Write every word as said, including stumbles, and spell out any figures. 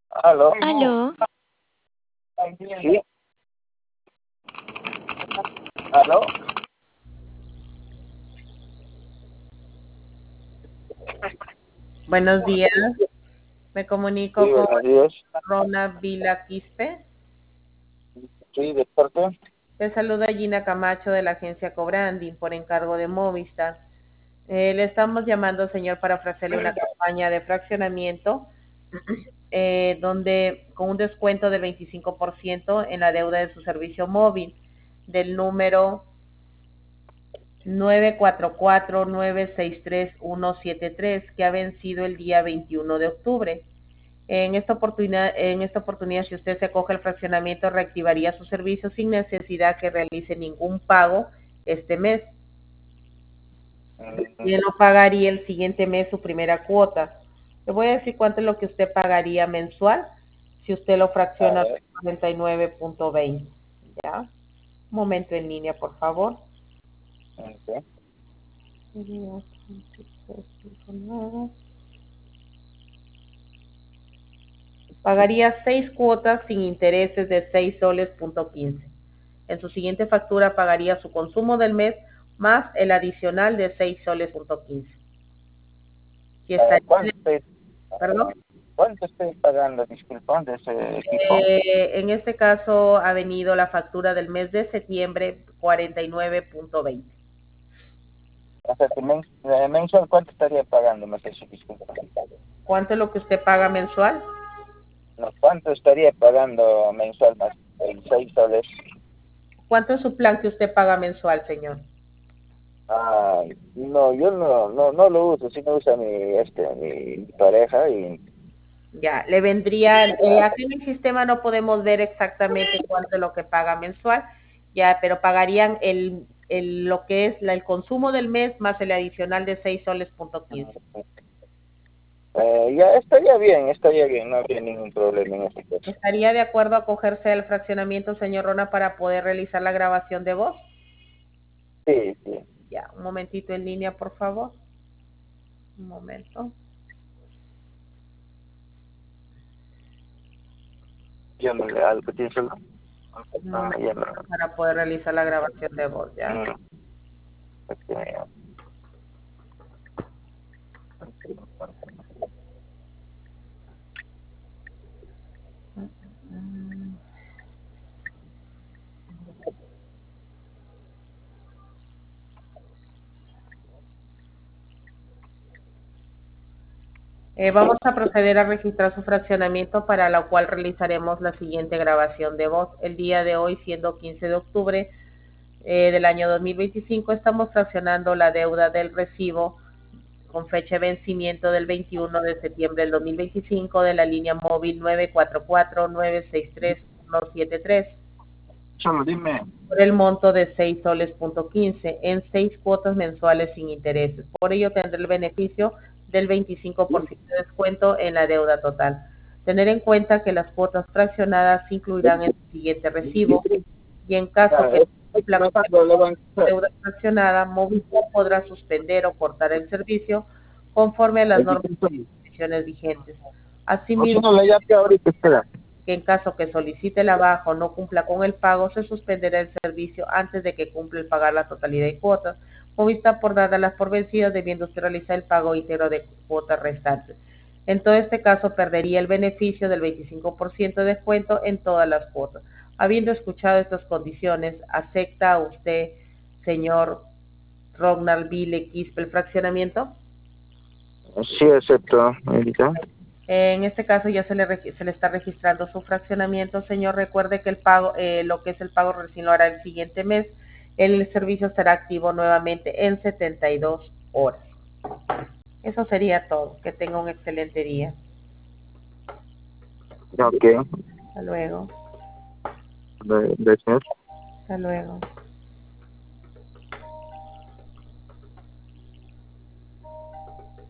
Aló. Aló, Sí. Aló. Buenos días, me Sí, comunico con buenos días. Rona Vila Quispe. Sí, de parte. Te saluda Gina Camacho de la agencia Cobranding por encargo de Movistar. Eh, le estamos llamando, señor, para ofrecerle una campaña de fraccionamiento eh, donde con un descuento del veinticinco por ciento en la deuda de su servicio móvil del número nueve cuatro cuatro, nueve seis tres, uno siete tres que ha vencido el día veintiuno de octubre. En esta oportunidad, en esta oportunidad, si usted se acoge al fraccionamiento, reactivaría su servicio sin necesidad que realice ningún pago este mes. Mm, Y no pagaría el siguiente mes su primera cuota. Le voy a decir cuánto es lo que usted pagaría mensual si usted lo A fracciona ver. a cuarenta y nueve punto veinte. ¿Ya? Un momento en línea, por favor. Ok. Pagaría seis cuotas sin intereses de seis soles punto quince. En su siguiente factura pagaría su consumo del mes más el adicional de seis soles punto quince. Si está, Ah, ¿Cuánto estoy, perdón, cuánto estoy pagando, disculpa, de ese equipo? eh, en este caso ha venido la factura del mes de septiembre cuarenta y nueve punto veinte. O sea, que men- eh, mensual, ¿cuánto estaría pagando? Me sé si disculpa. ¿Cuánto es lo que usted paga mensual? No, ¿cuánto estaría pagando mensual más? El seis soles. ¿Cuánto es su plan que usted paga mensual, señor? Ah, no, yo no, no, no lo uso, sí me usa mi, este, mi pareja y Ya, le vendría, eh, aquí en el sistema no podemos ver exactamente cuánto es lo que paga mensual, ya, pero pagarían el, el lo que es la, el consumo del mes más el adicional de seis soles punto quince. eh, ya estaría bien, estaría bien, no habría ningún problema en este caso. ¿Estaría de acuerdo a acogerse al fraccionamiento, señor Rona, para poder realizar la grabación de voz? Sí, sí. Ya, un momentito en línea, por favor. Un momento. Llámale al que tienes el- Un Ah, momento llámale. para poder realizar la grabación de voz, ¿ya? Mm, ok. Eh, vamos a proceder a registrar su fraccionamiento para lo cual realizaremos la siguiente grabación de voz. El día de hoy, siendo quince de octubre eh, del año dos mil veinticinco, estamos fraccionando la deuda del recibo con fecha de vencimiento del veintiuno de septiembre del dos mil veinticinco de la línea móvil nueve cuatro cuatro, nueve seis tres, uno siete tres Solo dime. por el monto de seis soles punto quince en seis cuotas mensuales sin intereses. Por ello tendrá el beneficio del veinticinco por ciento de descuento en la deuda total. Tener en cuenta que las cuotas fraccionadas se incluirán en el siguiente recibo y en caso Ah, que es- no cumpla con trabajando, le van la a deuda fraccionada, Movistar podrá suspender o cortar el servicio conforme a las normas y condiciones vigentes. o si Asimismo, no, le llamo ahorita, espera. que en caso que solicite la baja o no cumpla con el pago, se suspenderá el servicio antes de que cumpla el pagar la totalidad de cuotas. Movistar por darlas por vencidas, debiendo usted realizar el pago íntegro de cuotas restantes. En todo este caso, perdería el beneficio del veinticinco por ciento de descuento en todas las cuotas. Habiendo escuchado estas condiciones, ¿acepta usted, señor Ronald Vile Quispe, el fraccionamiento? Sí, acepto, Erika. En este caso ya se le, se le está registrando su fraccionamiento, señor. Recuerde que el pago, eh, lo que es el pago recién lo hará el siguiente mes. El servicio estará activo nuevamente en setenta y dos horas. Eso sería todo. Que tenga un excelente día. Ok, Hasta luego. gracias. Hasta luego.